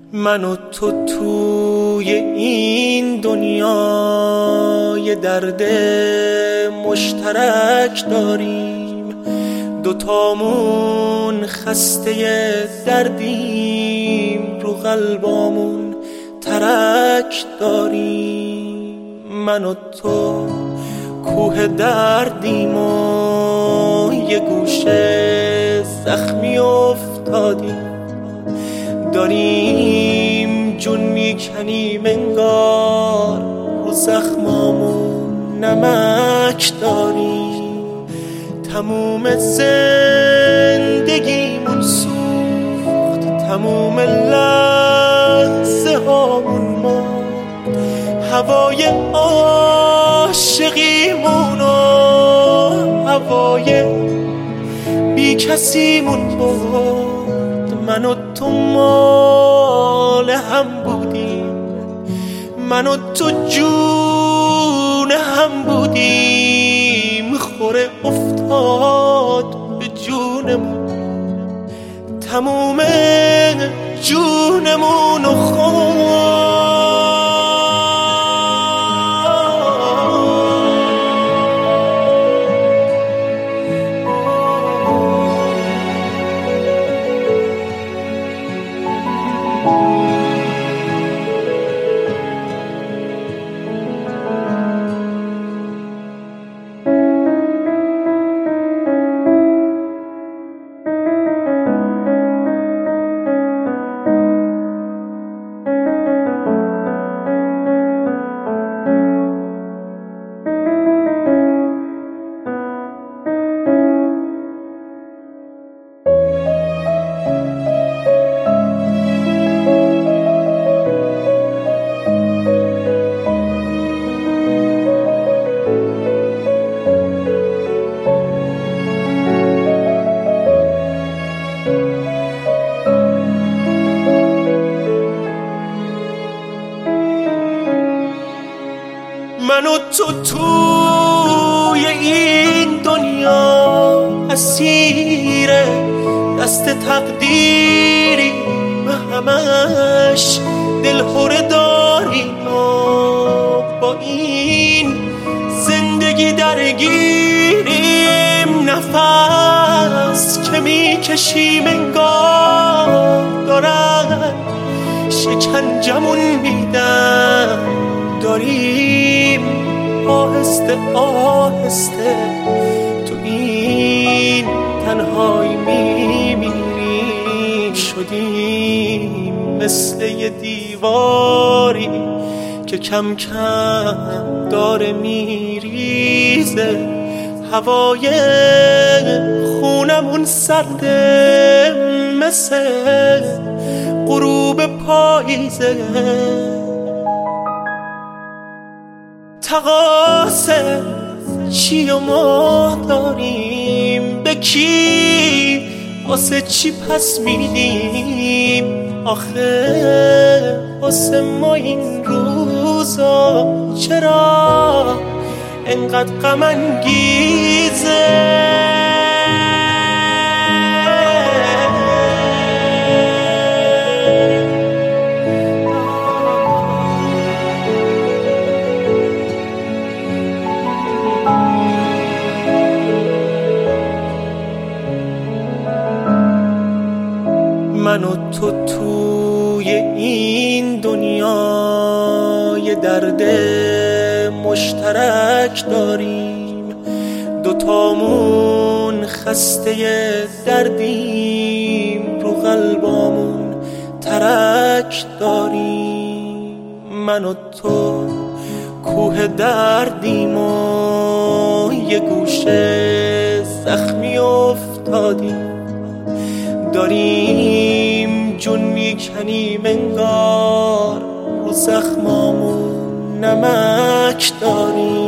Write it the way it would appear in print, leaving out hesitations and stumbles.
من و تو توی این دنیا یه درد مشترک داریم، دوتامون خسته دردیم، رو قلبامون ترک داریم. من و تو کوه دردیم و یه گوشه زخمی افتادیم، داریم جون میکنیم انگار رو زخمامون نمک داریم. تموم زندگیمون سوخت، تموم لحظه هامون مرد، هوای عاشقیمون و هوای بی کسیمون برد. من و تو مال هم بودیم، من و تو جون هم بودیم، خوره افتاد به جونمون، تموم جونمون و خورد. من و تو توی این دنیا اسیر دست تقدیری، همش دلهره داریم و با این زندگی درگیریم. نفس که میکشیم انگار دارن شکنجمون میدن، داریم آهسته آهسته تو این تنهایی میمیریم. شدیم مثل یه دیواری که کم کم داره میریزه، هوای خونمون سرده مثل غروب پاییزه. تقاصه چی و ما داریم، به کی واسه چی پس میدیم؟ آخه واسه ما این روزا چرا انقدر غم انگیزه؟ من و تو توی این دنیا یه درد مشترک داریم، دوتامون خسته دردیم، رو قلبامون ترک داریم. من و تو کوه دردیم و یه گوشه زخمی افتادیم، داریم جون میکنیم انگار رو زخمامون نمک داریم.